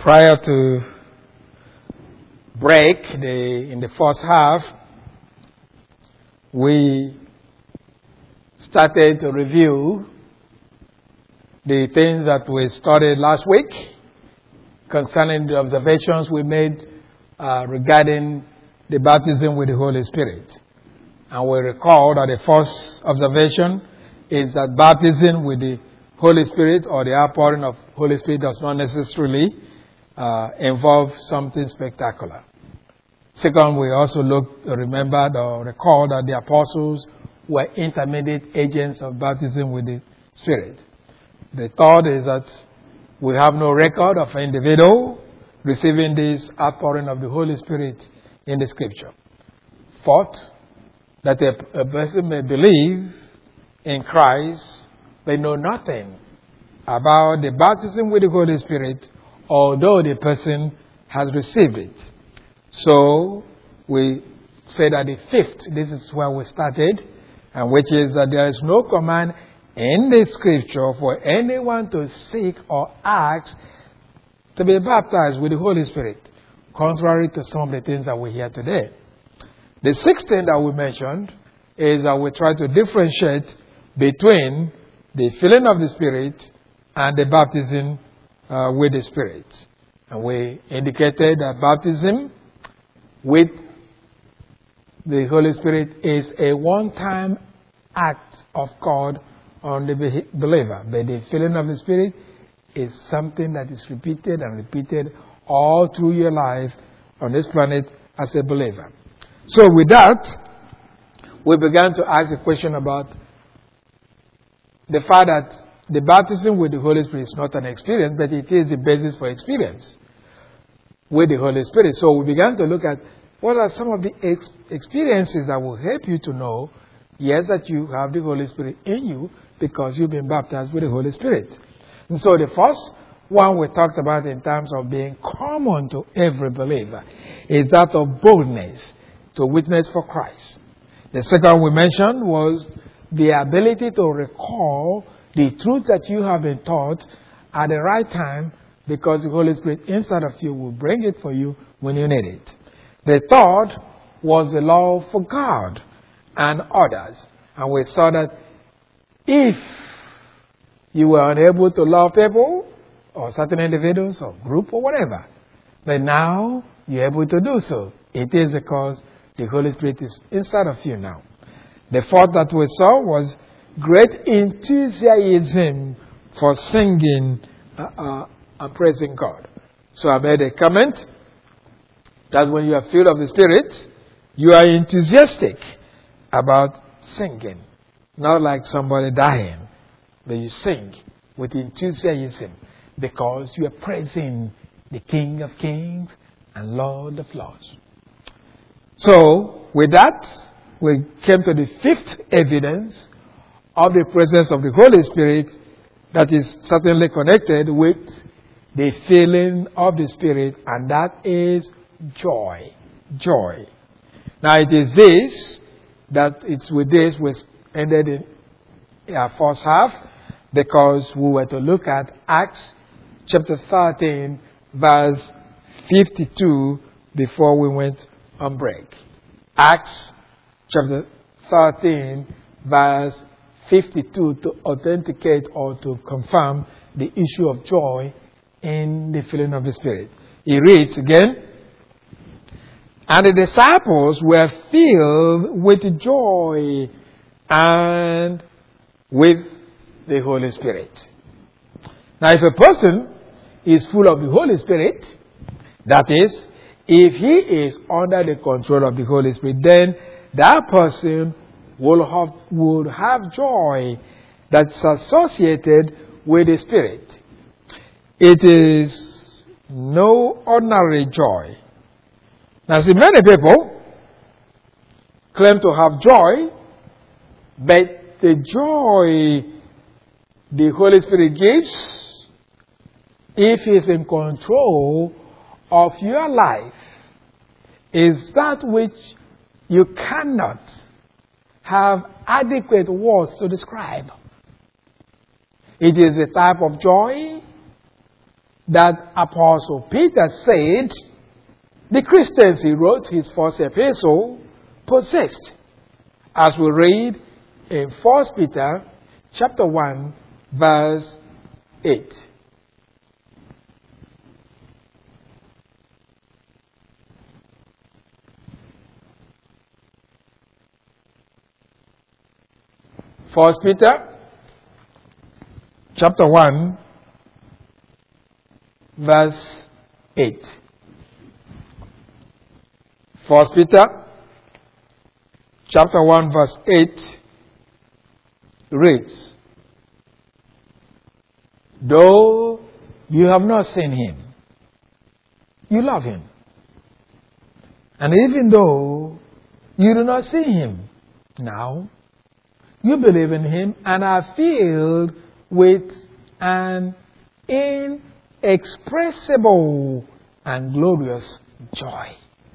Prior to break in the first half, we started to review the things that we studied last week concerning the observations we made regarding the baptism with the Holy Spirit. And we recall that the first observation is that baptism with the Holy Spirit or the outpouring of Holy Spirit does not necessarily involve something spectacular. Second, we also remembered or recalled that the apostles were intermediate agents of baptism with the Spirit. The third is that we have no record of an individual receiving this outpouring of the Holy Spirit in the Scripture. Fourth, that a person may believe in Christ, but know nothing about the baptism with the Holy Spirit, although the person has received it. So, we say that the fifth, this is where we started, and which is that there is no command in the Scripture for anyone to seek or ask to be baptized with the Holy Spirit, contrary to some of the things that we hear today. The sixth thing that we mentioned is that we try to differentiate between the filling of the Spirit and the baptism with the Spirit. And we indicated that baptism with the Holy Spirit is a one-time act of God on the believer. But the filling of the Spirit is something that is repeated and repeated all through your life on this planet as a believer. So with that, we began to ask a question about the fact that the baptism with the Holy Spirit is not an experience, but it is the basis for experience with the Holy Spirit. So we began to look at what are some of the experiences that will help you to know, yes, that you have the Holy Spirit in you because you've been baptized with the Holy Spirit. And so the first one we talked about in terms of being common to every believer is that of boldness to witness for Christ. The second we mentioned was the ability to recall the truth that you have been taught at the right time because the Holy Spirit inside of you will bring it for you when you need it. The third was the love for God and others. And we saw that if you were unable to love people or certain individuals or group or whatever, but now you're able to do so, it is because the Holy Spirit is inside of you now. The fourth that we saw was great enthusiasm for singing and praising God. So I made a comment that when you are filled of the Spirit, you are enthusiastic about singing. Not like somebody dying, but you sing with enthusiasm because you are praising the King of Kings and Lord of Lords. So, with that, we came to the fifth evidence of the presence of the Holy Spirit that is certainly connected with the filling of the Spirit, and that is joy. Joy. Now, it is this, that it's with this we ended in our first half, because we were to look at Acts chapter 13, verse 52, before we went on break. Acts chapter 13, verse 52, to authenticate or to confirm the issue of joy in the filling of the Spirit. He reads again, "And the disciples were filled with joy and with the Holy Spirit." Now, if a person is full of the Holy Spirit, that is, if he is under the control of the Holy Spirit, then that person will have joy that's associated with the Spirit. It is no ordinary joy. Now, see, many people claim to have joy, but the joy the Holy Spirit gives, if He is in control of your life, is that which you cannot have adequate words to describe. It is a type of joy that Apostle Peter said the Christians he wrote his first epistle possessed, as we read in 1 Peter chapter 1, verse 8. First Peter chapter 1, verse 8. 1 Peter chapter 1, verse 8 reads, "Though you have not seen him, you love him. And even though you do not see him now, you believe in him and are filled with an inexpressible and glorious joy."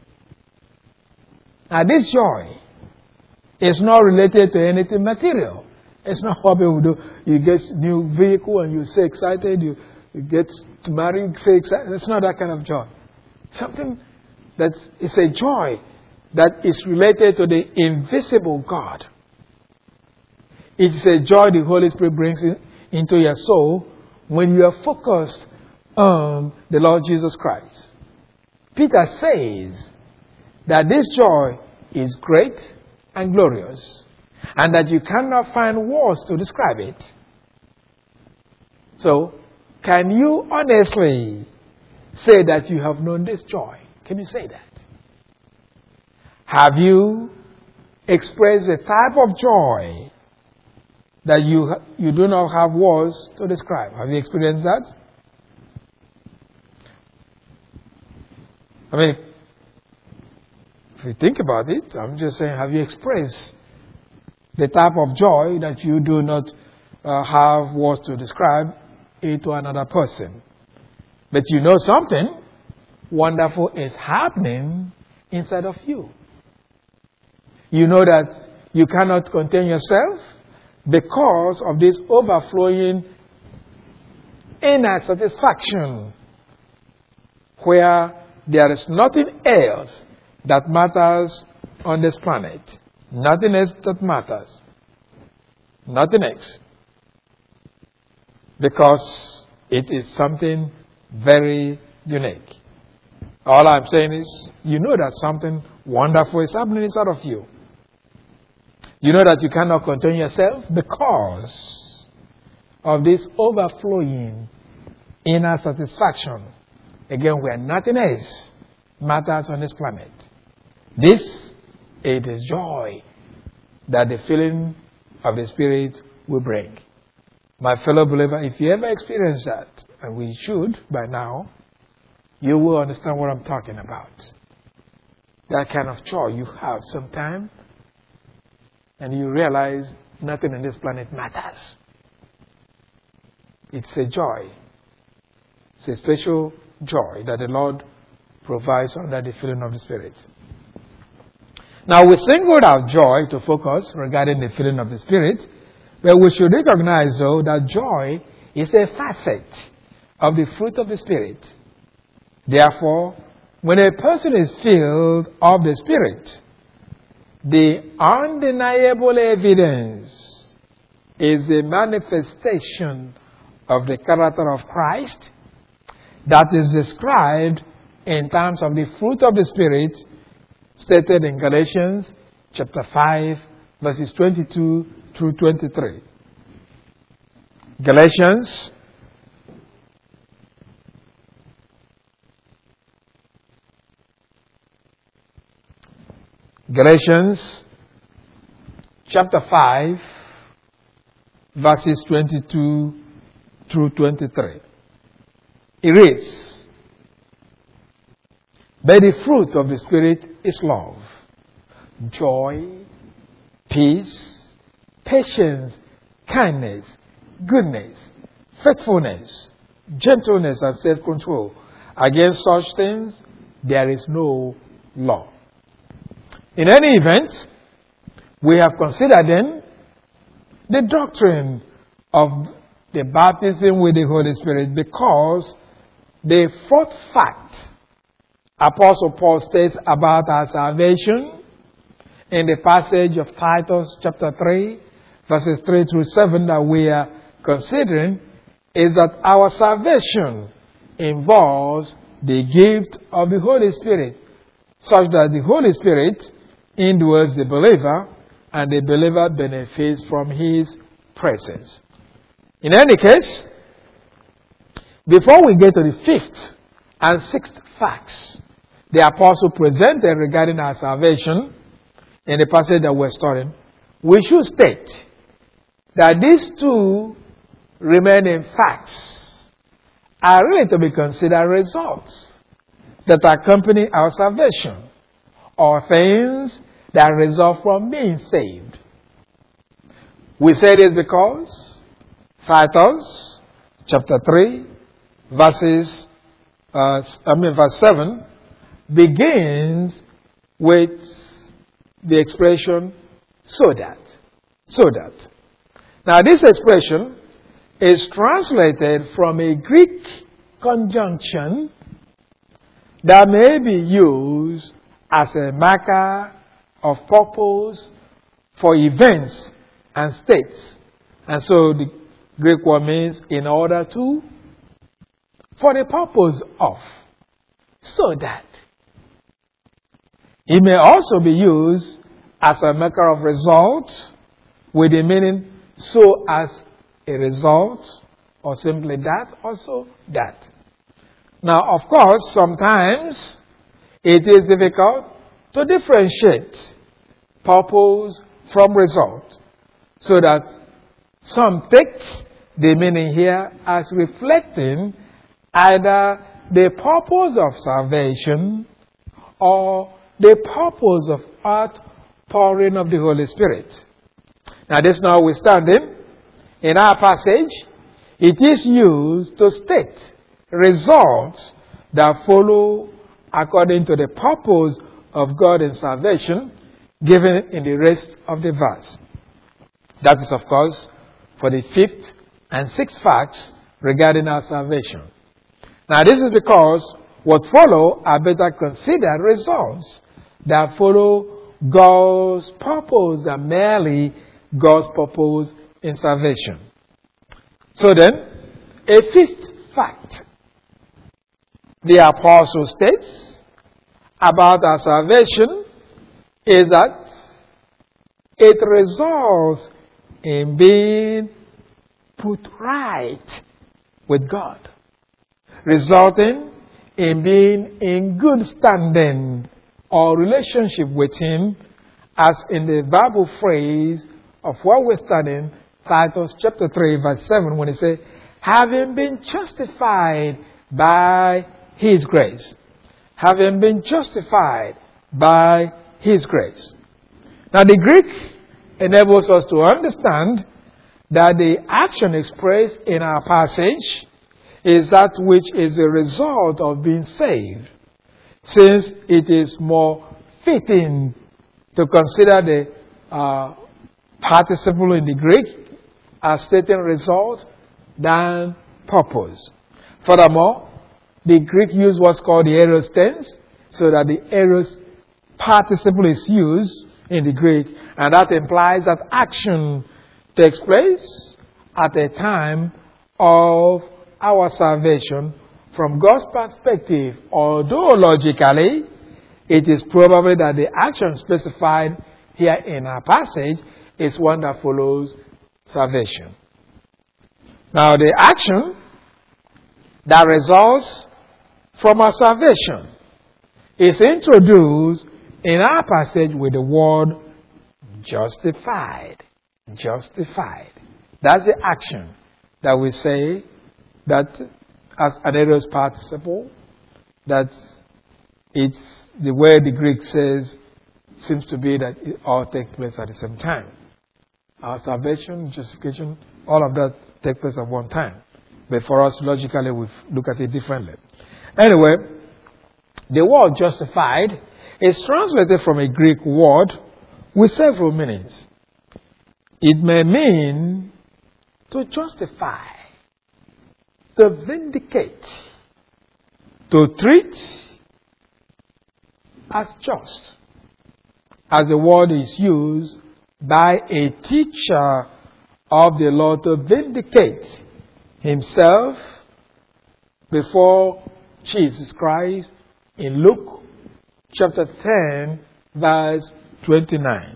Now, this joy is not related to anything material. It's not what people do. You get a new vehicle and you say excited. You get to marry, you say excited. It's not that kind of joy. Something that is a joy that is related to the invisible God. It's a joy the Holy Spirit brings into your soul when you are focused on the Lord Jesus Christ. Peter says that this joy is great and glorious, and that you cannot find words to describe it. So, can you honestly say that you have known this joy? Can you say that? Have you expressed a type of joy that you do not have words to describe? Have you experienced that? I mean, if you think about it, I'm just saying, have you expressed the type of joy that you do not have words to describe it to another person? But you know something wonderful is happening inside of you. You know that you cannot contain yourself because of this overflowing inner satisfaction, where there is nothing else that matters on this planet. Nothing else that matters. Nothing else. Because it is something very unique. All I'm saying is, you know that something wonderful is happening inside of you. You know that you cannot contain yourself because of this overflowing inner satisfaction. Again, where nothing else matters on this planet. This, it is joy that the filling of the Spirit will bring. My fellow believer, if you ever experience that, and we should by now, you will understand what I'm talking about. That kind of joy you have sometime, and you realize nothing on this planet matters. It's a joy. It's a special joy that the Lord provides under the filling of the Spirit. Now, we singled out joy to focus regarding the filling of the Spirit, but we should recognize, though, that joy is a facet of the fruit of the Spirit. Therefore, when a person is filled of the Spirit, the undeniable evidence is a manifestation of the character of Christ that is described in terms of the fruit of the Spirit stated in Galatians chapter 5, verses 22 through 23. Galatians chapter 5, verses 22 through 23. It reads, "But the fruit of the Spirit is love, joy, peace, patience, kindness, goodness, faithfulness, gentleness, and self-control. Against such things there is no law." In any event, we have considered then the doctrine of the baptism with the Holy Spirit, because the fourth fact Apostle Paul states about our salvation in the passage of Titus chapter 3, verses 3 through 7 that we are considering is that our salvation involves the gift of the Holy Spirit, such that the Holy Spirit indwells the believer and the believer benefits from his presence. In any case, before we get to the fifth and sixth facts the apostle presented regarding our salvation in the passage that we're studying, we should state that these two remaining facts are really to be considered results that accompany our salvation, or things that result from being saved. We say this because Titus chapter 3 verse 7 begins with the expression so that. Now this expression is translated from a Greek conjunction that may be used as a marker of purpose for events and states. And so the Greek word means in order to, for the purpose of, so that. It may also be used as a marker of result with the meaning so as a result, or simply that, also that. Now, of course, sometimes it is difficult to differentiate purpose from result, so that some take the meaning here as reflecting either the purpose of salvation or the purpose of outpouring of the Holy Spirit. Now, this notwithstanding, in our passage, it is used to state results that follow according to the purpose of God in salvation given in the rest of the verse. That is, of course, for the fifth and sixth facts regarding our salvation. Now, this is because what follow are better considered results that follow God's purpose than merely God's purpose in salvation. So then, a fifth fact the apostle states about our salvation is that it results in being put right with God, resulting in being in good standing or relationship with Him, as in the Bible phrase of what we're studying, Titus chapter 3 verse 7, when it says, having been justified by His grace. Having been justified by His grace. Now the Greek enables us to understand that the action expressed in our passage is that which is a result of being saved, since it is more fitting to consider the participle in the Greek as stating result than purpose. Furthermore, the Greek use what's called the aorist tense, so that the aorist participle is used in the Greek, and that implies that action takes place at a time of our salvation from God's perspective, although logically it is probably that the action specified here in our passage is one that follows salvation. Now, the action that results from our salvation is introduced in our passage with the word justified. Justified. That's the action that we say that as an aorist participle, that it's the way the Greek says seems to be that it all takes place at the same time. Our salvation, justification, all of that take place at one time. But for us, logically, we look at it differently. Anyway, the word justified is translated from a Greek word with several meanings. It may mean to justify, to vindicate, to treat as just, as the word is used by a teacher of the law to vindicate himself before Jesus Christ in Luke chapter 10, verse 29.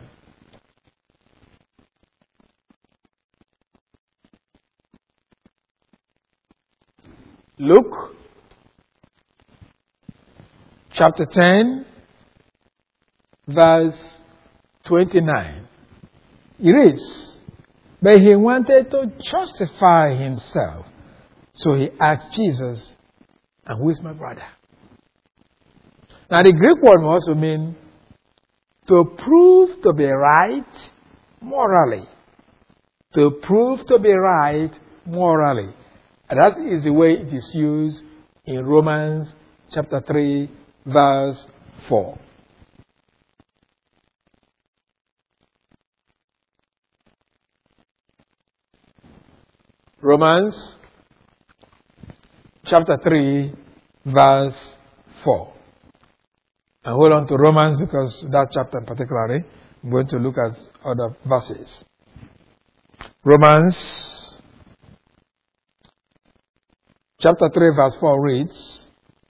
Luke chapter 10, verse 29. It reads, but he wanted to justify himself. So he asked Jesus, and who is my brother? Now the Greek word may also mean to prove to be right morally. To prove to be right morally. And that is the way it is used in Romans chapter 3, verse 4. Romans chapter 3, verse 4. And hold on to Romans because that chapter particularly, I'm going to look at other verses. Romans chapter 3, verse 4 reads,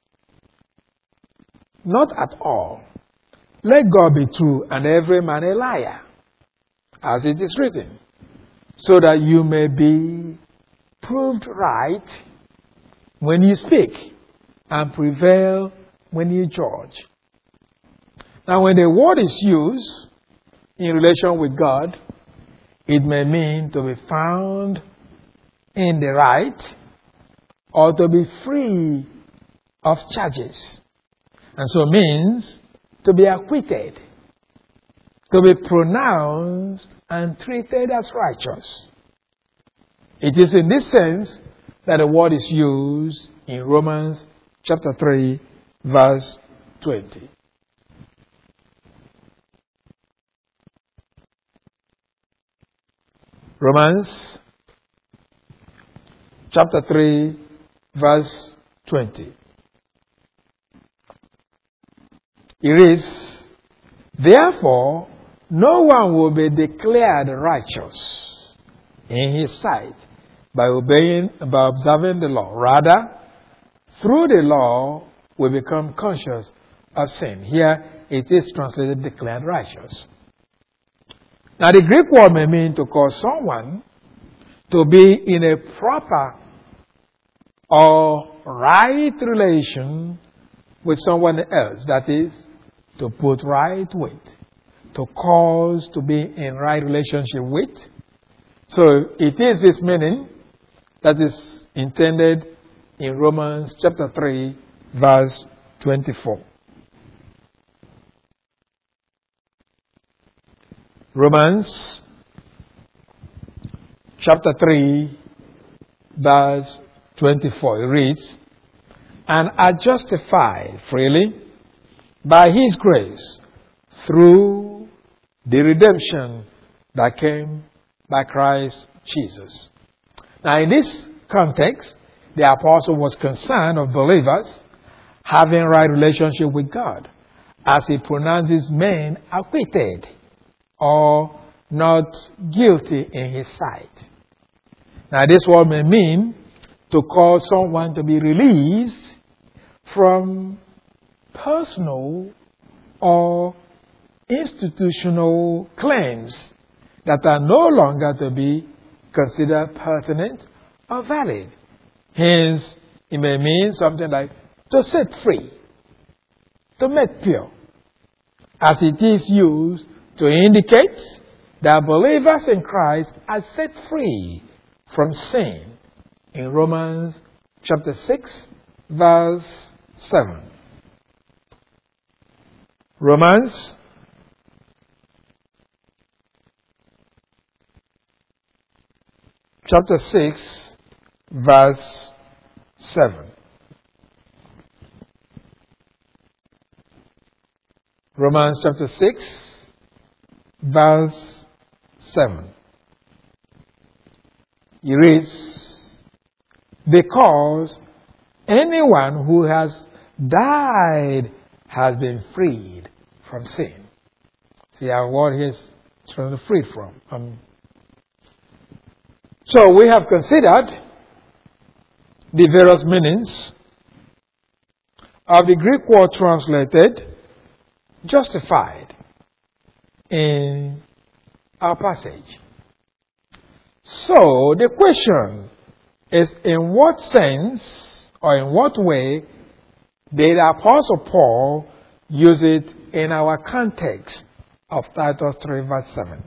not at all. Let God be true and every man a liar, as it is written, so that you may be proved right when you speak and prevail when you judge. Now, when the word is used in relation with God, it may mean to be found in the right or to be free of charges. And so it means to be acquitted, to be pronounced and treated as righteous. It is in this sense that the word is used in Romans chapter 3, verse 20. Romans chapter 3, verse 20. It reads, therefore, no one will be declared righteous in his sight by observing the law. Rather, through the law, we become conscious of sin. Here, it is translated declared righteous. Now, the Greek word may mean to cause someone to be in a proper or right relation with someone else. That is, to put right with, to cause to be in right relationship with. So, it is this meaning that is intended in Romans chapter 3, verse 24. Romans chapter 3, verse 24. It reads, and are justified freely by his grace through the redemption that came by Christ Jesus. Now, in this context, the apostle was concerned of believers having right relationship with God, as he pronounces men acquitted or not guilty in his sight. Now, this word may mean to cause someone to be released from personal or institutional claims that are no longer to be considered pertinent or valid. Hence, it may mean something like to set free, to make pure, as it is used to indicate that believers in Christ are set free from sin in Romans chapter 6, verse 7. Romans chapter 6, verse 7. Romans chapter 6, verse 7. It reads, because anyone who has died has been freed from sin. See our word here is trying to free from. So we have considered the various meanings of the Greek word translated justified in our passage. So the question is, in what sense or in what way did Apostle Paul use it in our context of Titus 3 verse 7?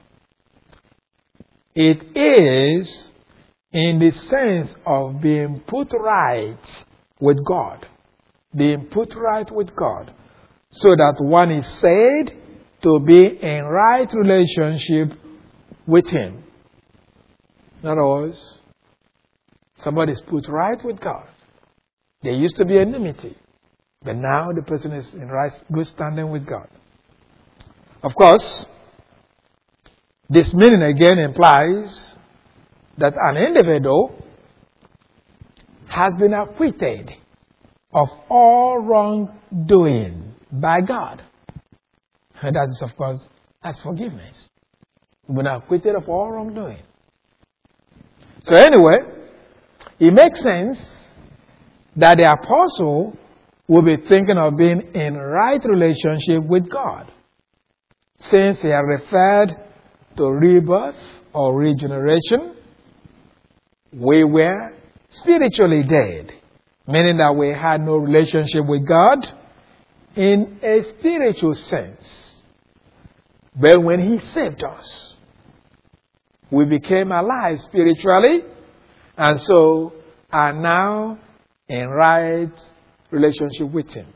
It is in the sense of being put right with God. Being put right with God. So that one is said to be in right relationship with Him. In other words, somebody is put right with God. There used to be enmity, but now the person is in right, good standing with God. Of course, this meaning again implies that an individual has been acquitted of all wrongdoing by God. And that is, of course, that's forgiveness. We've been acquitted of all wrongdoing. So anyway, it makes sense that the apostle will be thinking of being in right relationship with God, since he has referred to rebirth or regeneration. We were spiritually dead, meaning that we had no relationship with God in a spiritual sense. But when He saved us, we became alive spiritually, and so are now in right relationship with Him.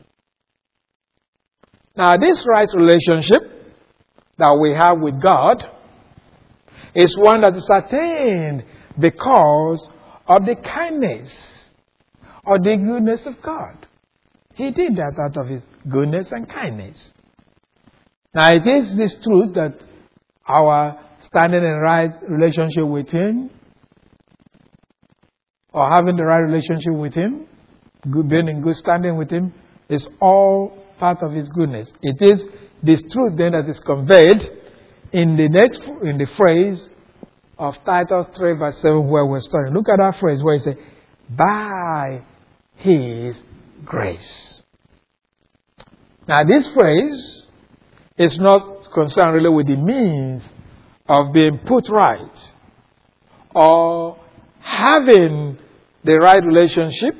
Now, this right relationship that we have with God is one that is attained because of the kindness or the goodness of God. He did that out of His goodness and kindness. Now, it is this truth that our standing in right relationship with Him, or having the right relationship with Him, being in good standing with Him, is all part of His goodness. It is this truth then that is conveyed in the phrase of Titus 3 verse 7 where we're studying. Look at that phrase where it says, by His grace. Now, this phrase is not concerned really with the means of being put right or having the right relationship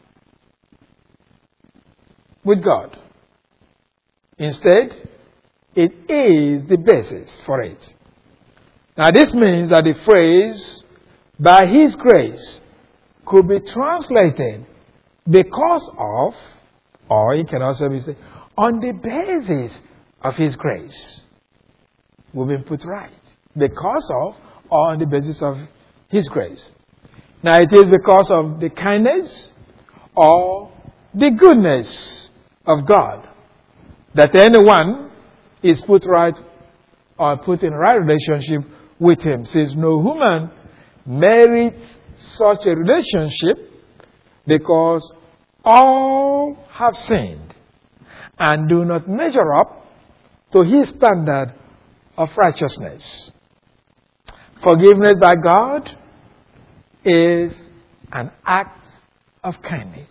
with God. Instead, it is the basis for it. Now, this means that the phrase, by His grace, could be translated because of, or it can also be said, on the basis of His grace. We've been put right. Because of, or on the basis of His grace. Now, it is because of the kindness or the goodness of God that anyone is put right or put in right relationship with Him. Since no human merits such a relationship, because all have sinned and do not measure up to His standard of righteousness. Forgiveness by God is an act of kindness.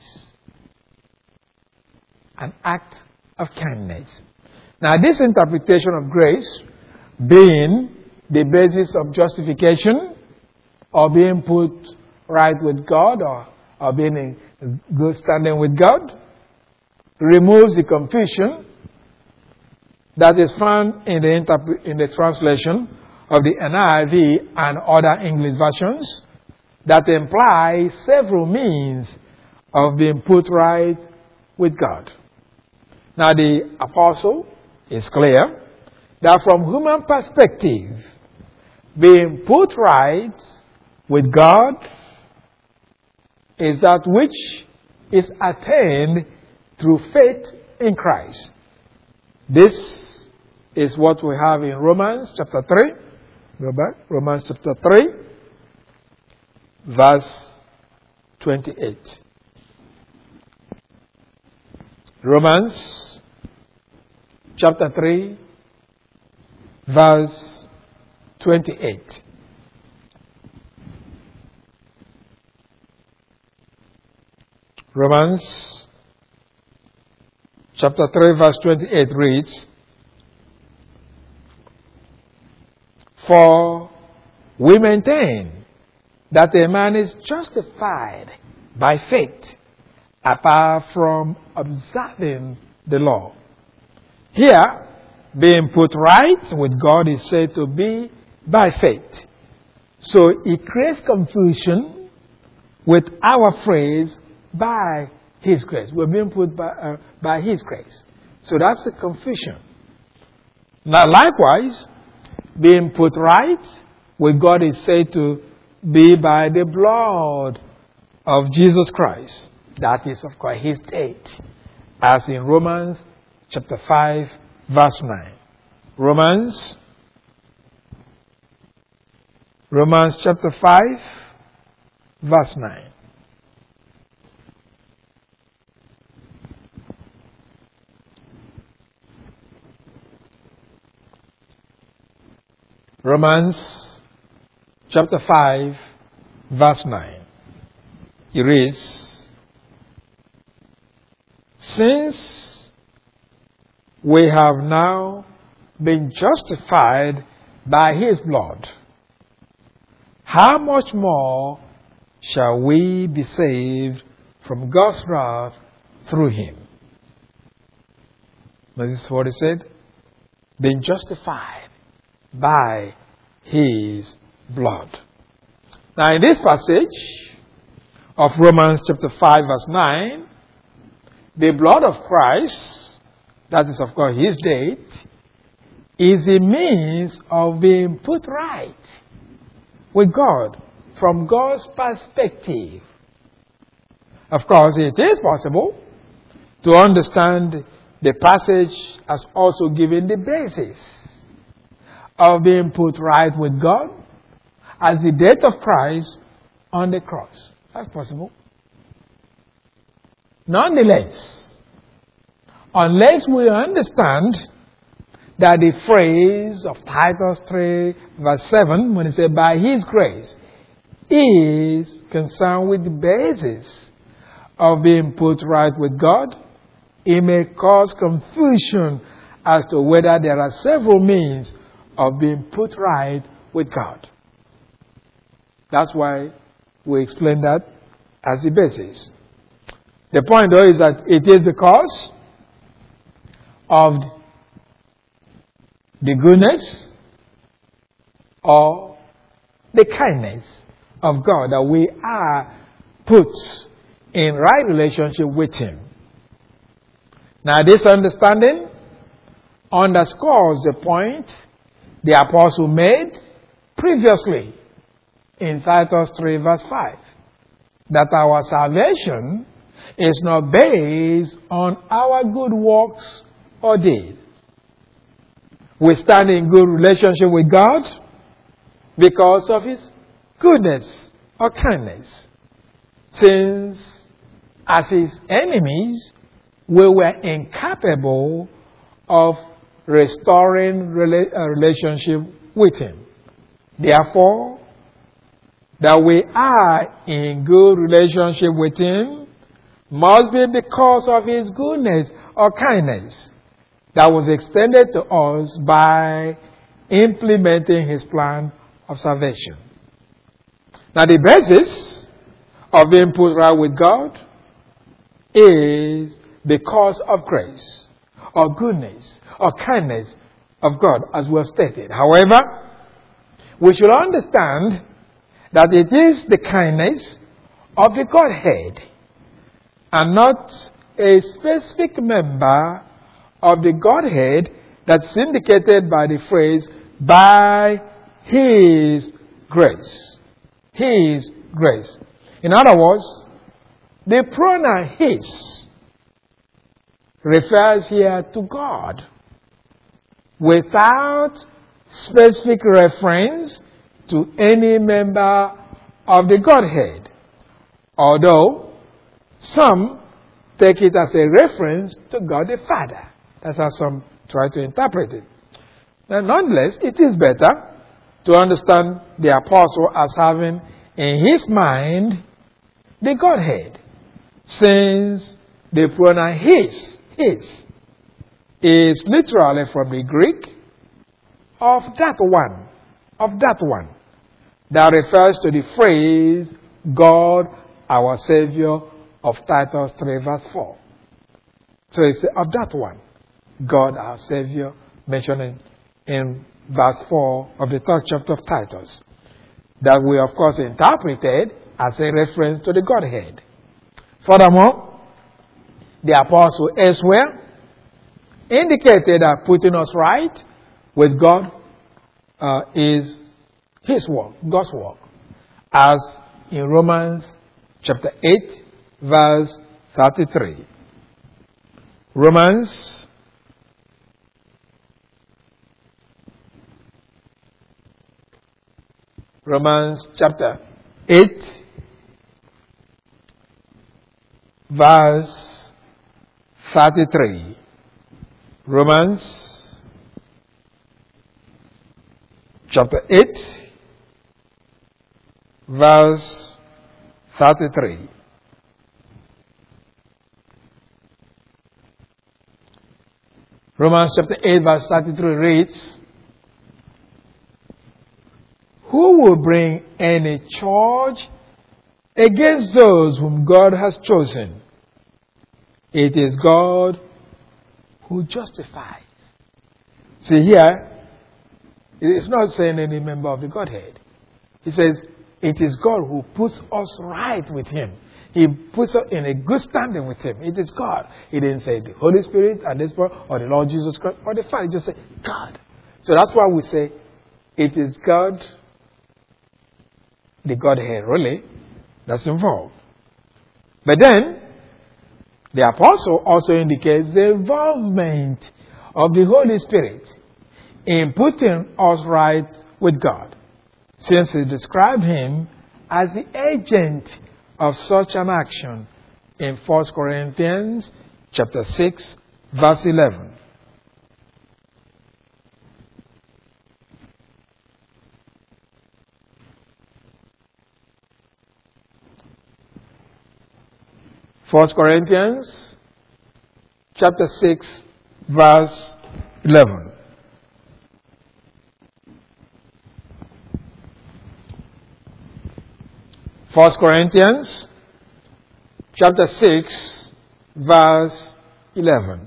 An act of kindness. Now, this interpretation of grace being the basis of justification or being put right with God or being in good standing with God removes the confusion that is found in the translation of the NIV and other English versions that imply several means of being put right with God. Now, the apostle is clear that from human perspective, being put right with God is that which is attained through faith in Christ. This is what we have in Romans chapter 3. Go back. Romans chapter 3, verse 28. Romans chapter 3, verse 28. Romans chapter 3, verse 28 reads, "For we maintain that a man is justified by faith apart from observing the law." Here, being put right with God is said to be by faith. So it creates confusion with our phrase, by His grace. We're being put by His grace. So that's the confusion. Now likewise, being put right with God is said to be by the blood of Jesus Christ. That is, of course, His death, as in Romans chapter 5, verse 9. Romans chapter 5, verse 9. Romans chapter 5, verse 9. It reads, "Since we have now been justified by His blood, how much more shall we be saved from God's wrath through Him?" This is what it said. Being justified by His blood. Now in this passage of Romans chapter 5 verse 9, the blood of Christ, that is of course His death, is a means of being put right with God from God's perspective. Of course, it is possible to understand the passage as also giving the basis of being put right with God as the death of Christ on the cross. That's possible. Nonetheless, unless we understand that the phrase of Titus 3 verse 7, when it says by His grace, is concerned with the basis of being put right with God, it may cause confusion as to whether there are several means of being put right with God. That's why we explain that as the basis. The point though is that it is because of the goodness or the kindness of God that we are put in right relationship with Him. Now this understanding underscores the point the apostle made previously in Titus 3 verse 5, that our salvation is not based on our good works or deeds. We stand in good relationship with God because of His goodness or kindness. Since as His enemies, we were incapable of restoring a relationship with Him. Therefore, that we are in good relationship with Him must be because of His goodness or kindness that was extended to us by implementing His plan of salvation. Now the basis of being put right with God is because of grace or goodness or kindness of God, as we have stated. However, we should understand that it is the kindness of the Godhead and not a specific member of the Godhead that's indicated by the phrase, by His grace. His grace. In other words, the pronoun His refers here to God without specific reference to any member of the Godhead. Although some take it as a reference to God the Father. That's how some try to interpret it. Now, nonetheless, it is better to understand the apostle as having in his mind the Godhead, since the pronoun his is literally from the Greek of that one. That refers to the phrase God our Savior of Titus 3 verse 4. So it's of that one, God our Savior, mentioned in verse 4 of the 3rd chapter of Titus, that we of course interpreted as a reference to the Godhead. Furthermore, the apostle elsewhere indicated that putting us right with God is his work, God's work, as in Romans chapter 8 verse 33. Romans chapter 8 verse 33. Romans chapter 8 verse 33. Romans chapter 8 verse 33 reads, "Who will bring any charge against those whom God has chosen? It is God who justifies." See here, it is not saying any member of the Godhead. He says, it is God who puts us right with Him. He puts us in a good standing with Him. It is God. He didn't say the Holy Spirit and this part, or the Lord Jesus Christ, or the Father. He just said God. So that's why we say it is God, the Godhead, really, that's involved. But then, the apostle also indicates the involvement of the Holy Spirit in putting us right with God, since he described him as the agent of such an action in 1 Corinthians chapter 6, verse 11. First Corinthians chapter 6 verse 11. First Corinthians chapter 6 verse 11.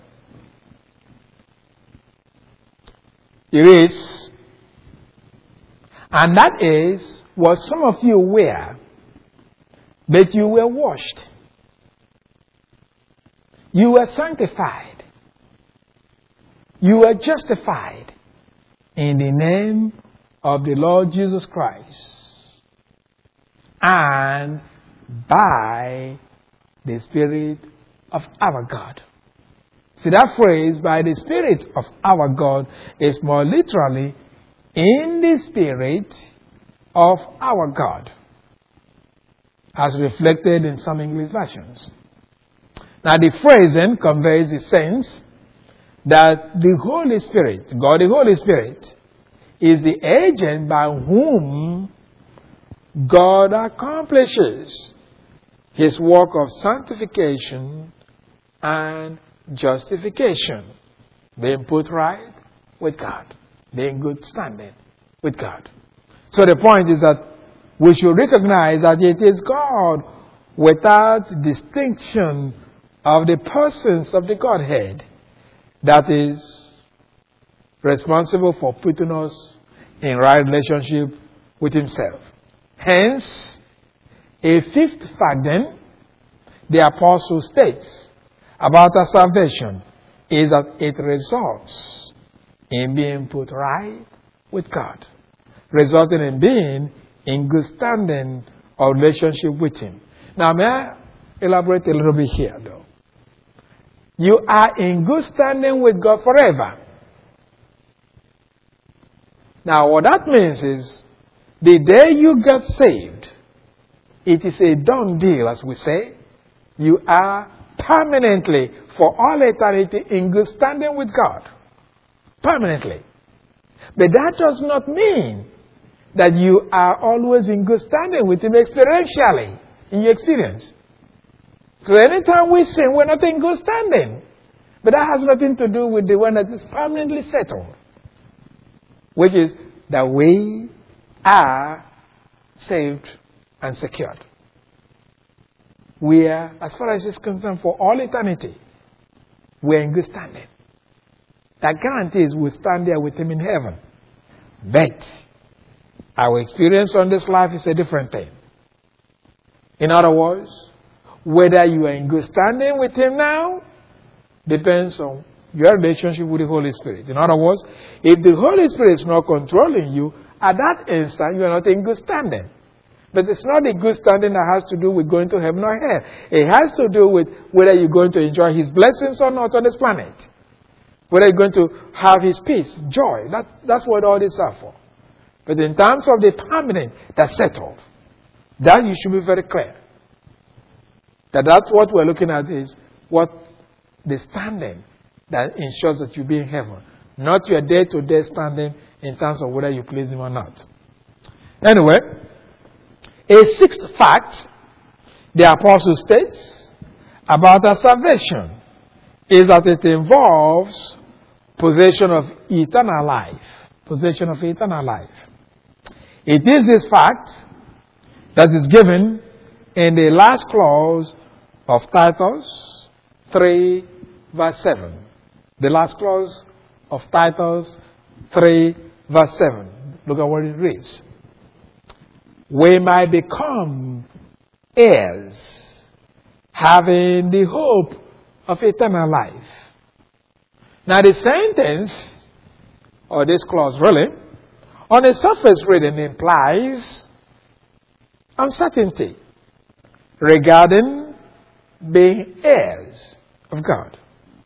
It reads, "And that is what some of you were, but you were washed. You were sanctified. You were justified in the name of the Lord Jesus Christ and by the Spirit of our God." See, that phrase, by the Spirit of our God, is more literally in the Spirit of our God, as reflected in some English versions. Now, the phrase then conveys the sense that the Holy Spirit, God the Holy Spirit, is the agent by whom God accomplishes His work of sanctification and justification, being put right with God, being good standing with God. So the point is that we should recognize that it is God, without distinction of the persons of the Godhead, that is responsible for putting us in right relationship with Himself. Hence, a fifth fact then, the apostle states about our salvation is that it results in being put right with God, resulting in being in good standing or relationship with Him. Now, may I elaborate a little bit here, though? You are in good standing with God forever. Now, what that means is, the day you get saved, it is a done deal, as we say. You are permanently for all eternity in good standing with God. Permanently. But that does not mean that you are always in good standing with Him experientially, in your experience. So anytime we sin, we're not in good standing. But that has nothing to do with the one that is permanently settled, which is that we are saved and secured. We are, as far as it's concerned, for all eternity, we are in good standing. That guarantees we'll stand there with Him in heaven. But our experience on this life is a different thing. In other words, whether you are in good standing with Him now depends on your relationship with the Holy Spirit. In other words, if the Holy Spirit is not controlling you, at that instant you are not in good standing. But it's not a good standing that has to do with going to heaven or hell. It has to do with whether you're going to enjoy His blessings or not on this planet. Whether you're going to have His peace, joy. That's what all these are for. But in terms of the permanent, that's settled. That you should be very clear. That's what we're looking at is what the standing that ensures that you'll be in heaven. Not your day-to-day standing in terms of whether you please Him or not. Anyway, a sixth fact the apostle states about our salvation is that it involves possession of eternal life. Possession of eternal life. It is this fact that is given in the last clause of Titus 3 verse 7. The last clause of Titus 3 verse 7. Look at what it reads. We might become heirs, having the hope of eternal life. Now the sentence, or this clause really, on the surface reading implies uncertainty regarding being heirs of God.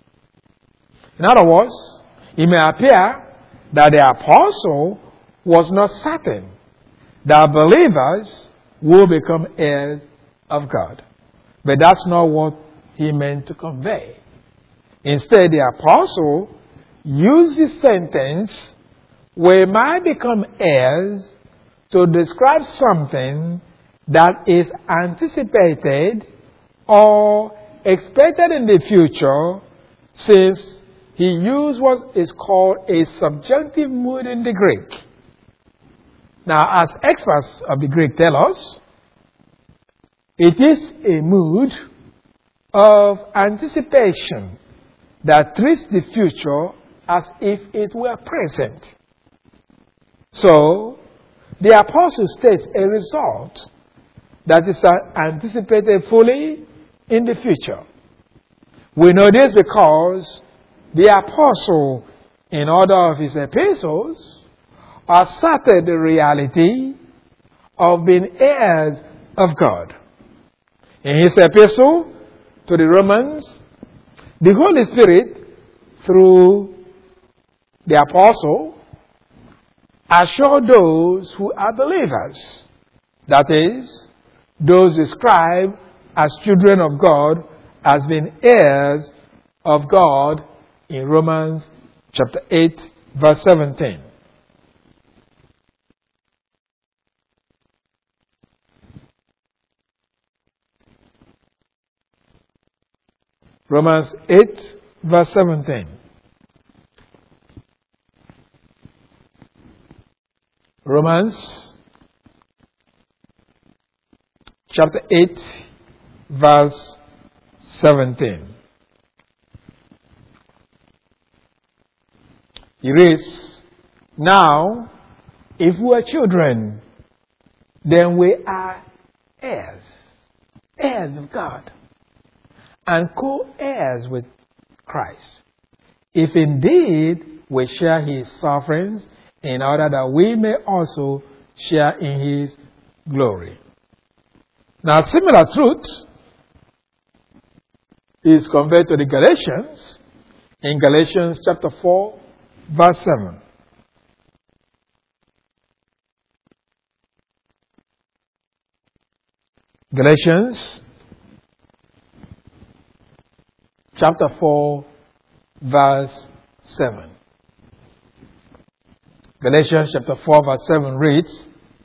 In other words, it may appear that the apostle was not certain that believers will become heirs of God. But that's not what he meant to convey. Instead, the apostle used the sentence, we might become heirs, to describe something that is anticipated or expected in the future, since he used what is called a subjunctive mood in the Greek. Now, as experts of the Greek tell us, it is a mood of anticipation that treats the future as if it were present. So, the apostle states a result that is anticipated fully in the future. We know this because the apostle, in order of his epistles, asserted the reality of being heirs of God. In his epistle to the Romans, the Holy Spirit, through the apostle, assured those who are believers, that is, those described as children of God, as being heirs of God in Romans chapter 8, verse 17. Romans 8, verse 17. Romans chapter 8, verse 17. It reads, now, if we are children, then we are heirs, heirs of God, and co-heirs with Christ, if indeed we share His sufferings, in order that we may also share in His glory. Now, similar truth is conveyed to the Galatians in Galatians chapter 4, verse 7. Galatians chapter 4, verse 7. Galatians chapter 4, verse 7 reads,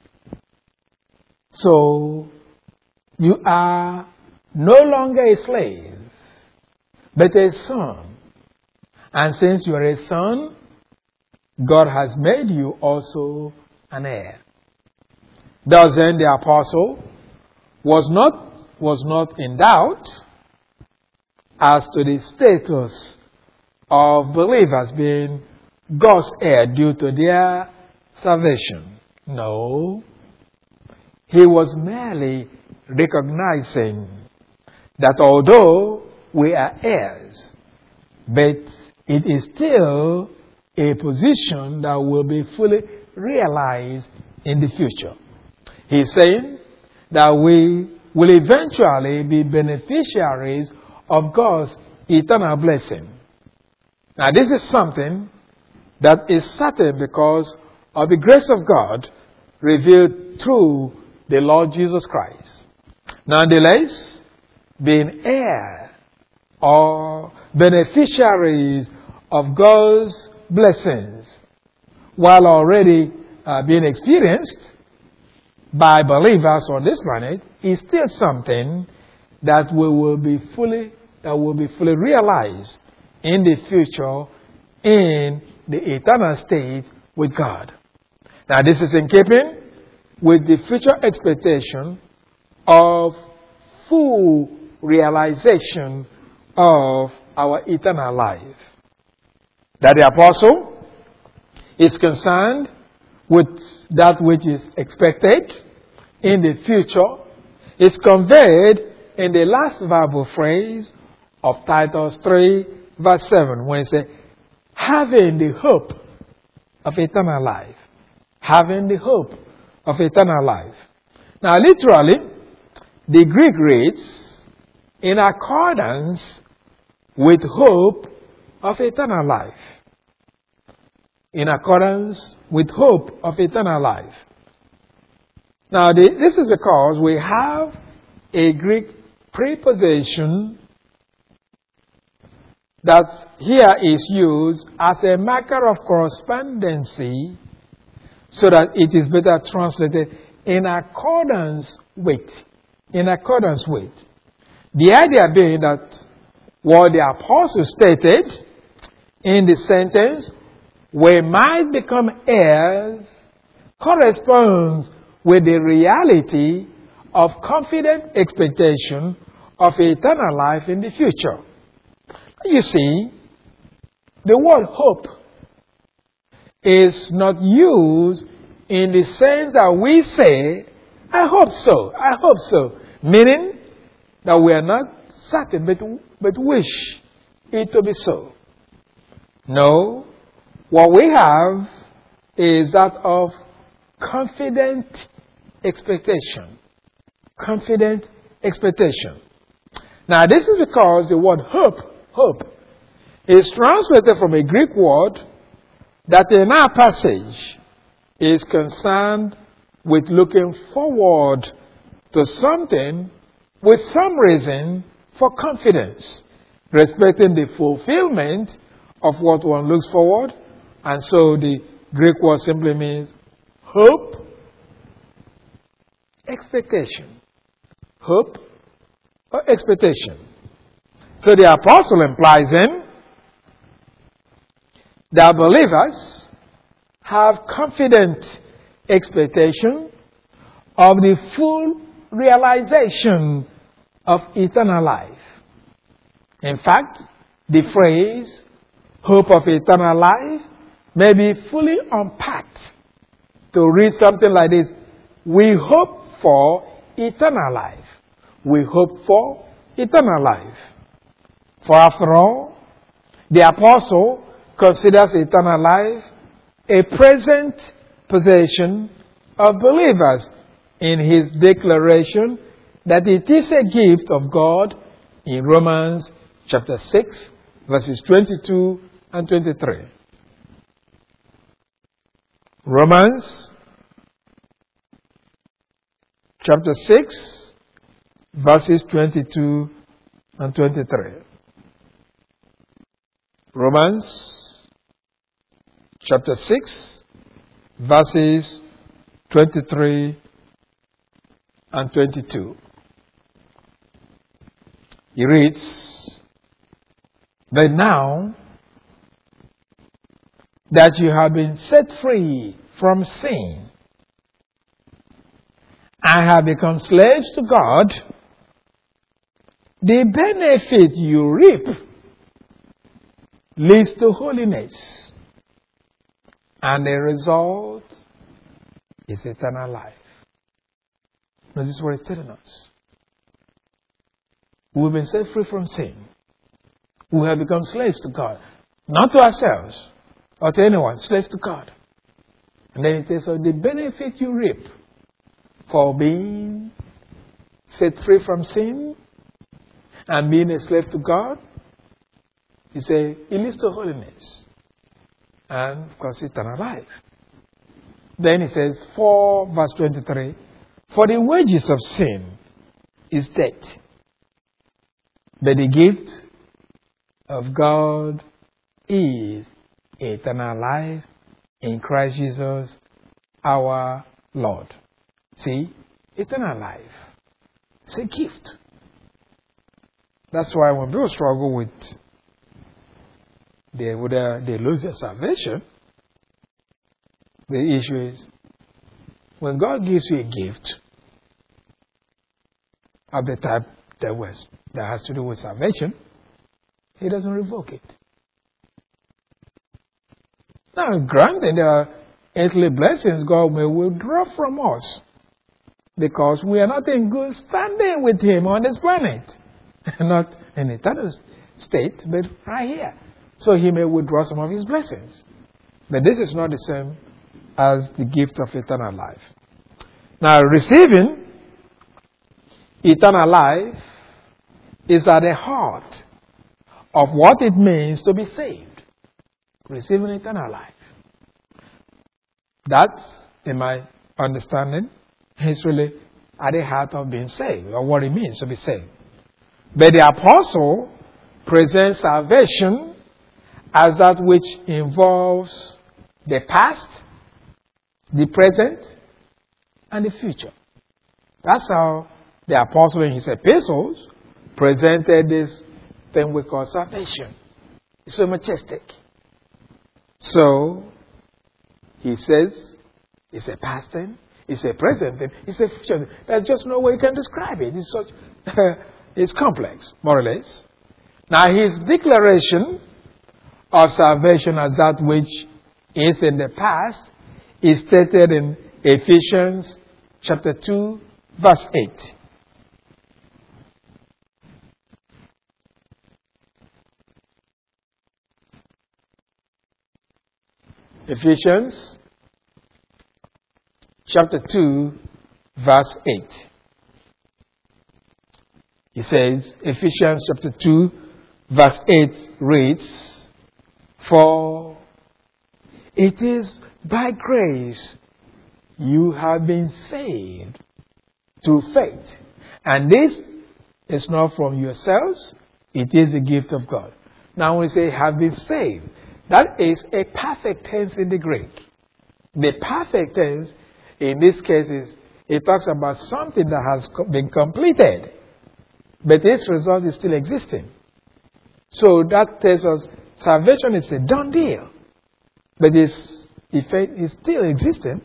"So you are no longer a slave, but a son. And since you are a son, God has made you also an heir." Thus then, the apostle was not in doubt as to the status of believers being God's heir due to their salvation. No. He was merely recognizing that although we are heirs, but it is still a position that will be fully realized in the future. He's saying that we will eventually be beneficiaries of God's eternal blessing. Now, this is something that is certain because of the grace of God revealed through the Lord Jesus Christ. Nonetheless, being heir or beneficiaries of God's blessings, while already being experienced by believers on this planet, is still something that will be fully realized in the future in the eternal state with God. Now, this is in keeping with the future expectation of full realization of our eternal life. That the apostle is concerned with that which is expected in the future is conveyed in the last verbal phrase of Titus 3, verse 7, when it says, having the hope of eternal life. Having the hope of eternal life. Now, literally, the Greek reads, in accordance with hope of eternal life. In accordance with hope of eternal life. Now, this is because we have a Greek preposition that here is used as a marker of correspondency so that it is better translated in accordance with. In accordance with. The idea being that what the apostle stated in the sentence, we might become heirs, corresponds with the reality of confident expectation of eternal life in the future. You see, the word hope is not used in the sense that we say, I hope so, I hope so. Meaning that we are not certain, but wish it to be so. No, what we have is that of confident expectation. Confident expectation. Now, this is because the word hope is translated from a Greek word that in our passage is concerned with looking forward to something with some reason for confidence, respecting the fulfillment of what one looks forward. And so the Greek word simply means hope, expectation. Hope or expectation. So the apostle implies then that believers have confident expectation of the full realization of eternal life. In fact, the phrase hope of eternal life may be fully unpacked to read something like this. We hope for eternal life. We hope for eternal life. For after all, the apostle considers eternal life a present possession of believers in his declaration that it is a gift of God in Romans chapter 6, verses 22 and 23. Romans chapter 6, verses 22 and 23. Romans chapter 6, verses 23 and 22. He reads, "But now that you have been set free from sin and have become slaves to God, the benefit you reap leads to holiness, and the result is eternal life." Now, this is what it's telling us. We've been set free from sin. We have become slaves to God. Not to ourselves or to anyone, slaves to God. And then it says, so the benefit you reap for being set free from sin and being a slave to God, he says, it leads to holiness and, of course, eternal life. Then he says, verse 23, "For the wages of sin is death, but the gift of God is eternal life in Christ Jesus our Lord." See, eternal life. It's a gift. That's why when people struggle with whether they lose their salvation, the issue is when God gives you a gift of the type that has to do with salvation, He doesn't revoke it. Now, granted, there are earthly blessings God may withdraw from us because we are not in good standing with Him on this planet. Not in eternal state, but right here. So He may withdraw some of His blessings. But this is not the same as the gift of eternal life. Now, receiving eternal life is at the heart of what it means to be saved. Receiving eternal life. That, in my understanding, is really at the heart of being saved, or what it means to be saved. But the apostle presents salvation as that which involves the past, the present, and the future. That's how the apostle in his epistles presented this thing we call salvation. It's so majestic. So, he says, it's a past thing, it's a present thing, it's a future thing. There's just no way you can describe it. It's such, it's complex, more or less. Now, his declaration of salvation as that which is in the past is stated in Ephesians chapter 2, verse 8. Ephesians chapter 2, verse 8. He says, Ephesians chapter 2, verse 8 reads, "For it is by grace you have been saved through faith. And this is not from yourselves, it is a gift of God." Now when we say have been saved, that is a perfect tense in the Greek. The perfect tense in this case is, it talks about something that has been completed, but its result is still existing. So that tells us salvation is a done deal, but its effect is still existing.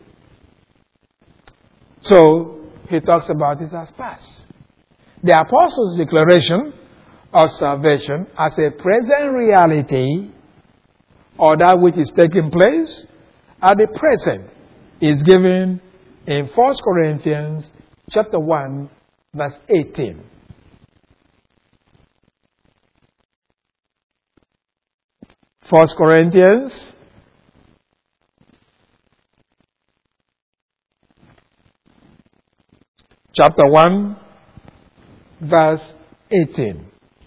So he talks about it as past. The apostles' declaration of salvation as a present reality, or that which is taking place at the present, is given in 1 Corinthians chapter 1, verse 18. First Corinthians chapter 1, verse 18.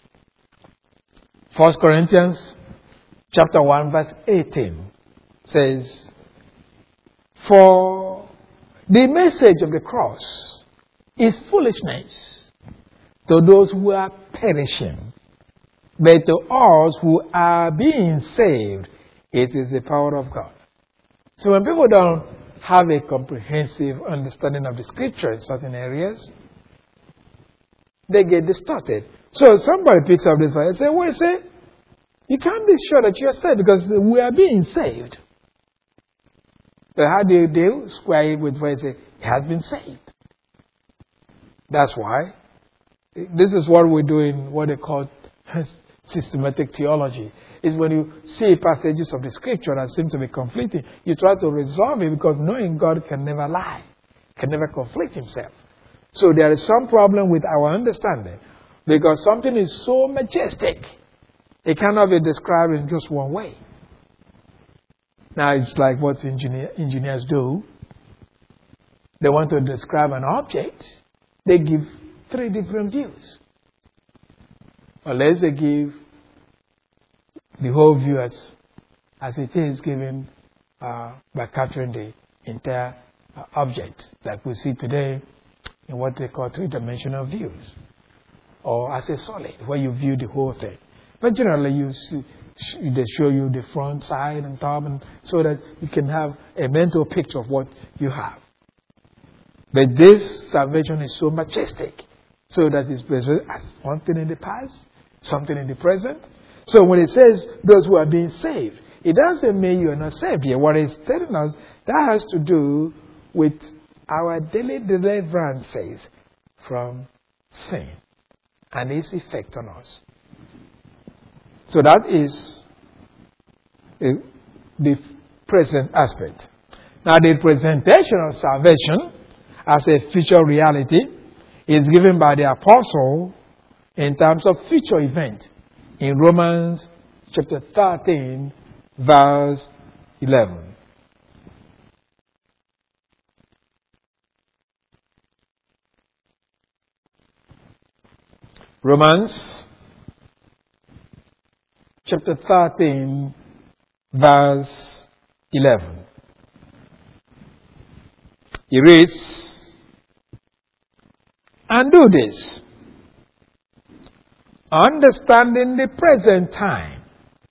1 Corinthians chapter 1, verse 18 says, "For the message of the cross is foolishness to those who are perishing, But to us who are being saved, it is the power of God. So when people don't have a comprehensive understanding of the Scripture in certain areas, they get distorted. So somebody picks up this verse and says, wait a second, you can't be sure that you're saved because we are being saved. But how do you square it with where it says, it has been saved? That's why this is what we do in what they call systematic theology. Is when you see passages of the Scripture that seem to be conflicting, you try to resolve it because knowing God can never lie, can never conflict himself. So there is some problem with our understanding because something is so majestic, it cannot be described in just one way. Now it's like what engineers do. They want to describe an object, they give 3 different views. Unless they give the whole view as it is given by capturing the entire object, like we see today in what they call 3-dimensional views, or as a solid, where you view the whole thing. But generally, they show you the front, side, and top, and so that you can have a mental picture of what you have. But this salvation is so majestic, so that it's presented as one thing in the past, something in the present. So when it says those who are being saved, it doesn't mean you are not saved here. What it's telling us, that has to do with our daily deliverances from sin and its effect on us. So that is the present aspect. Now the presentation of salvation as a future reality is given by the apostle in terms of future event in Romans chapter 13, verse 11. Romans chapter 13, verse 11. He reads, "And do this, understanding the present time,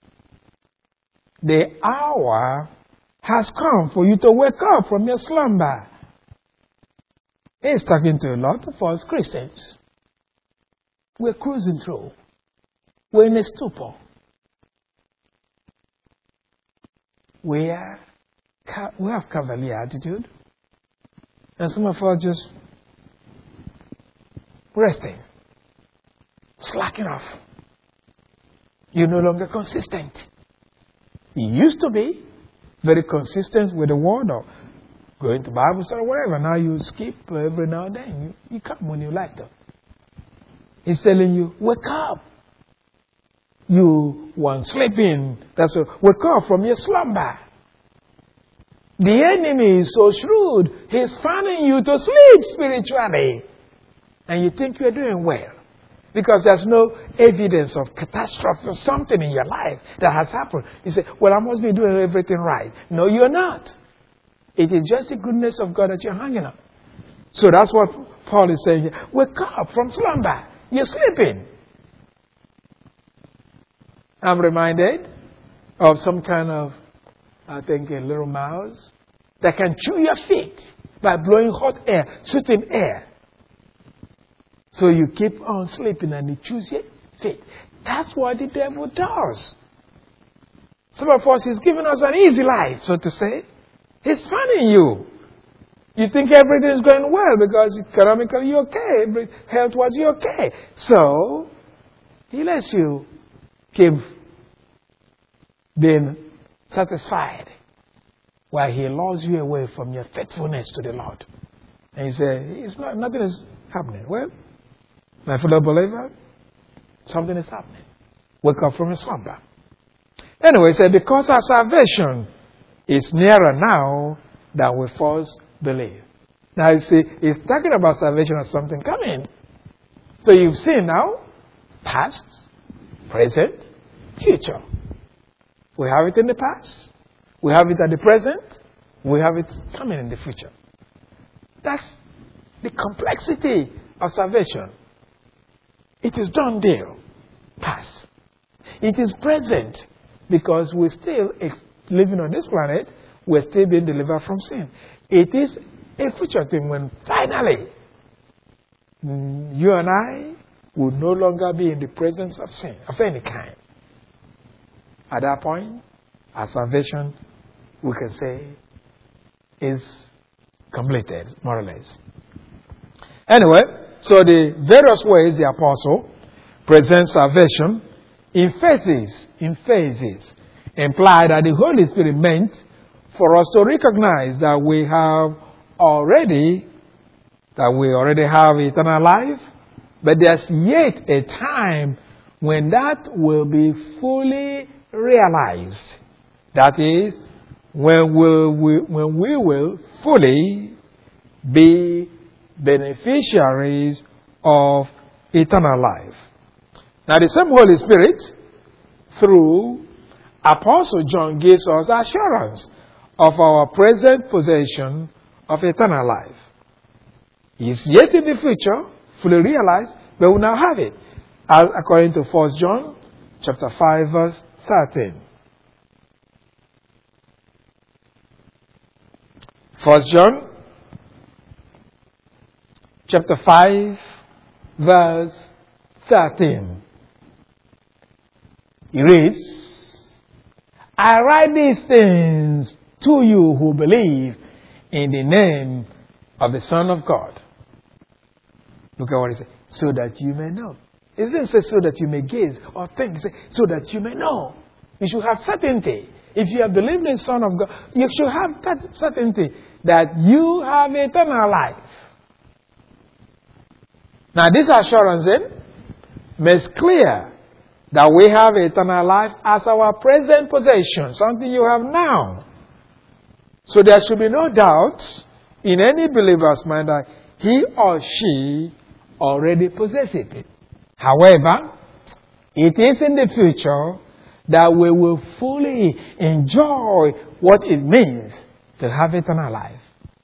the hour has come for you to wake up from your slumber." He's talking to a lot of us Christians. We're cruising through. We're in a stupor. We have cavalier attitude. And some of us just resting, slacking off. You're no longer consistent. You used to be very consistent with the word or going to Bible study or whatever. Now you skip every now and then. You come when you like to. He's telling you, wake up. You weren't sleeping. That's a, wake up from your slumber. The enemy is so shrewd. He's fanning you to sleep spiritually. And you think you're doing well. Because there's no evidence of catastrophe or something in your life that has happened. You say, well, I must be doing everything right. No, you're not. It is just the goodness of God that you're hanging on. So that's what Paul is saying here. Wake up from slumber. You're sleeping. I'm reminded of some kind of, I think, a little mouse that can chew your feet by blowing hot air, soothing air. So you keep on sleeping and it chews your feet. That's what the devil does. Some of us, he's giving us an easy life, so to say. He's fanning you. You think everything is going well because economically you're okay, health-wise you're okay. So, he lets you keep being satisfied while he lures you away from your faithfulness to the Lord. And you say, nothing is happening. Well, my fellow believer, something is happening. Wake up from your slumber. Anyway, he said, because our salvation is nearer now than we first believe. Now you see, he's talking about salvation as something coming. So you've seen now, past, present, future. We have it in the past. We have it at the present. We have it coming in the future. That's the complexity of salvation. It is done deal. Past, It is present because we're still living on this planet. We're still being delivered from sin. It is a future thing when finally you and I will no longer be in the presence of sin of any kind. At that point, our salvation, we can say, is completed, more or less. Anyway, so the various ways the apostle presents salvation in phases imply that the Holy Spirit meant for us to recognize that we already have eternal life, but there's yet a time when that will be fully realized. That is, when we will fully be beneficiaries of eternal life. Now, the same Holy Spirit, through Apostle John, gives us assurance of our present possession of eternal life. It's yet in the future, fully realized, but we now have it. As according to 1 John chapter 5, verse 13. 1 John chapter 5, verse 13. It reads, I write these things to you who believe in the name of the Son of God. Look at what it says. So that you may know. It doesn't say so that you may gaze or think. It says so that you may know. You should have certainty. If you have believed in the Son of God, you should have that certainty that you have eternal life. Now this assurance makes clear that we have eternal life as our present possession, something you have now. So there should be no doubt in any believer's mind that he or she already possesses it. However, it is in the future that we will fully enjoy what it means to have eternal life.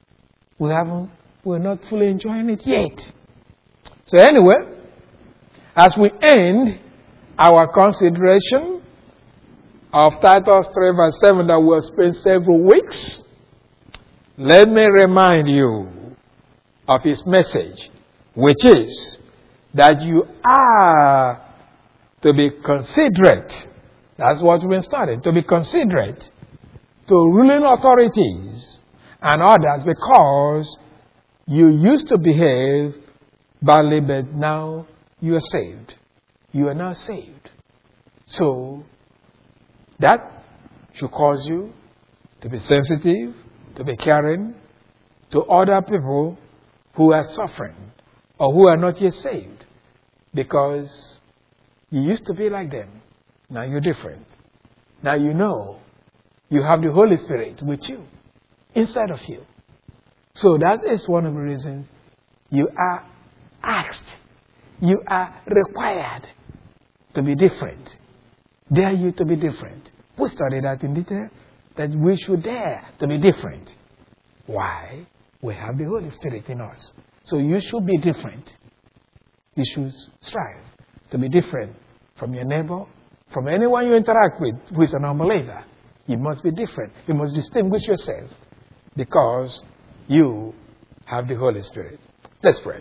We're not fully enjoying it yet. So anyway, as we end our consideration of Titus 3 verse 7 that we have spent several weeks, let me remind you of his message, which is that you are to be considerate. That's what we've been studying, to be considerate to ruling authorities and others because you used to behave badly, but now you are saved. You are now saved. So that should cause you to be sensitive, to be caring to other people who are suffering or who are not yet saved, because you used to be like them. Now you're different. Now you know you have the Holy Spirit with you, inside of you. So that is one of the reasons you are asked, you are required to be different. Dare you to be different. We studied that in detail, that we should dare to be different. Why? We have the Holy Spirit in us. So you should be different. You should strive to be different from your neighbor, from anyone you interact with who is an unbeliever. You must be different. You must distinguish yourself because you have the Holy Spirit. Let's pray.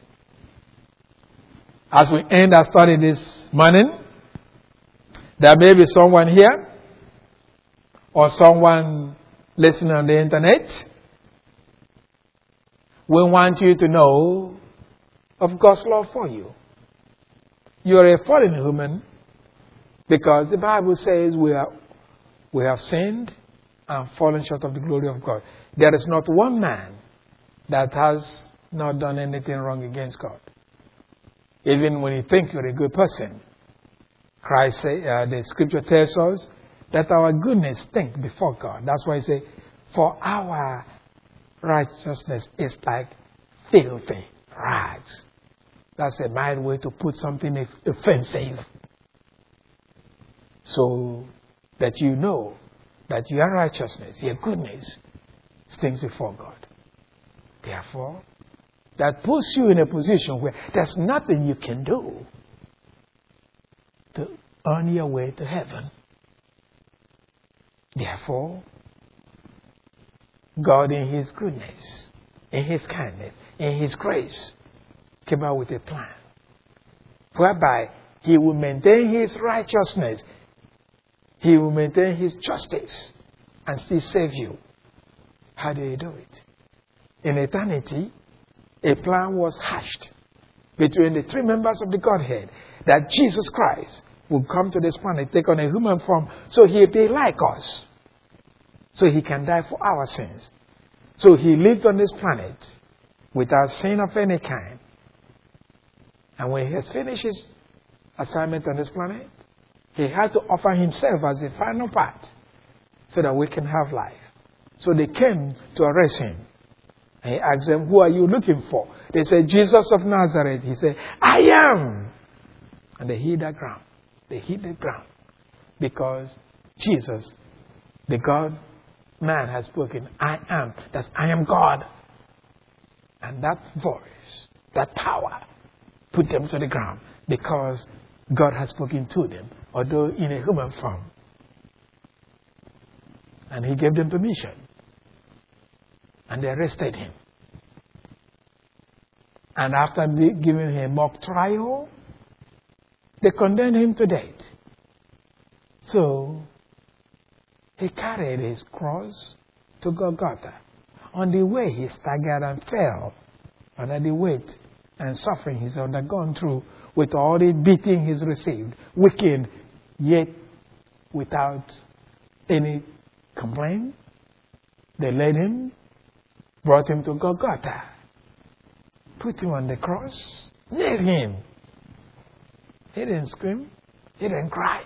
As we end our study this morning, there may be someone here or someone listening on the internet. We want you to know of God's love for you. You are a fallen human because the Bible says we have sinned and fallen short of the glory of God. There is not one man that has not done anything wrong against God. Even when you think you're a good person, Christ the scripture tells us that our goodness stinks before God. That's why he says, for our righteousness is like filthy rags. That's a mild way to put something offensive. So that you know that your righteousness, your goodness, stinks before God. Therefore, that puts you in a position where there's nothing you can do on your way to heaven. Therefore, God in His goodness, in His kindness, in His grace, came out with a plan whereby He will maintain His righteousness, He will maintain His justice, and still save you. How do He do it? In eternity, a plan was hatched between the three members of the Godhead that Jesus Christ would come to this planet, take on a human form, so He'll be like us, so He can die for our sins. So He lived on this planet without sin of any kind. And when He has finished His assignment on this planet, He had to offer Himself as the final part so that we can have life. So they came to arrest Him. And He asked them, who are you looking for? They said, Jesus of Nazareth. He said, I am. And they hid the ground. They hid the ground. Because Jesus, the God man, has spoken, I am. That's I am God. And that voice, that power, put them to the ground. Because God has spoken to them, although in a human form. And He gave them permission. And they arrested Him. And after giving Him mock trial, they condemned Him to death. So, He carried His cross to Golgotha. On the way, He staggered and fell under the weight and suffering He's undergone through, with all the beating He's received, weakened, yet without any complaint. They led Him, brought Him to Golgotha, put Him on the cross, nailed Him. He didn't scream, He didn't cry.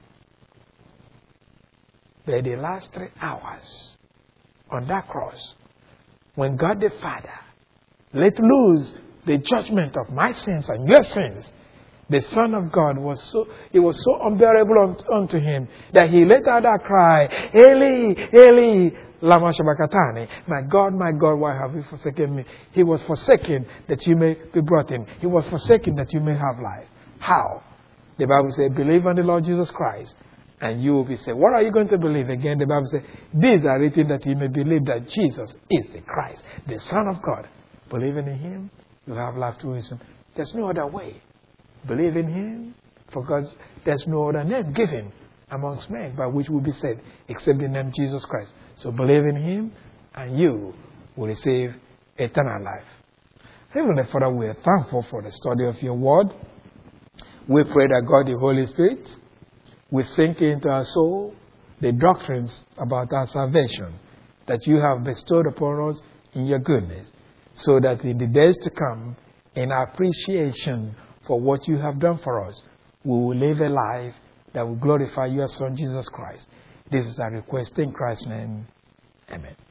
But the last 3 hours on that cross, when God the Father let loose the judgment of my sins and your sins, the Son of God was so unbearable unto Him that He let out that cry, Eli, Eli, lama sabachthani. My God, why have you forsaken me? He was forsaken that you may be brought in. He was forsaken that you may have life. How? The Bible says, believe on the Lord Jesus Christ, and you will be saved. What are you going to believe? Again, the Bible says, these are written that you may believe that Jesus is the Christ, the Son of God. Believing in Him, you have life through Him. There's no other way. Believe in Him, for God, there's no other name given amongst men by which we'll be saved, except the name Jesus Christ. So believe in Him, and you will receive eternal life. Heavenly Father, we are thankful for the study of Your Word. We pray that God, the Holy Spirit, will sink into our soul the doctrines about our salvation that You have bestowed upon us in Your goodness, so that in the days to come, in appreciation for what You have done for us, we will live a life that will glorify Your Son, Jesus Christ. This is our request in Christ's name. Amen.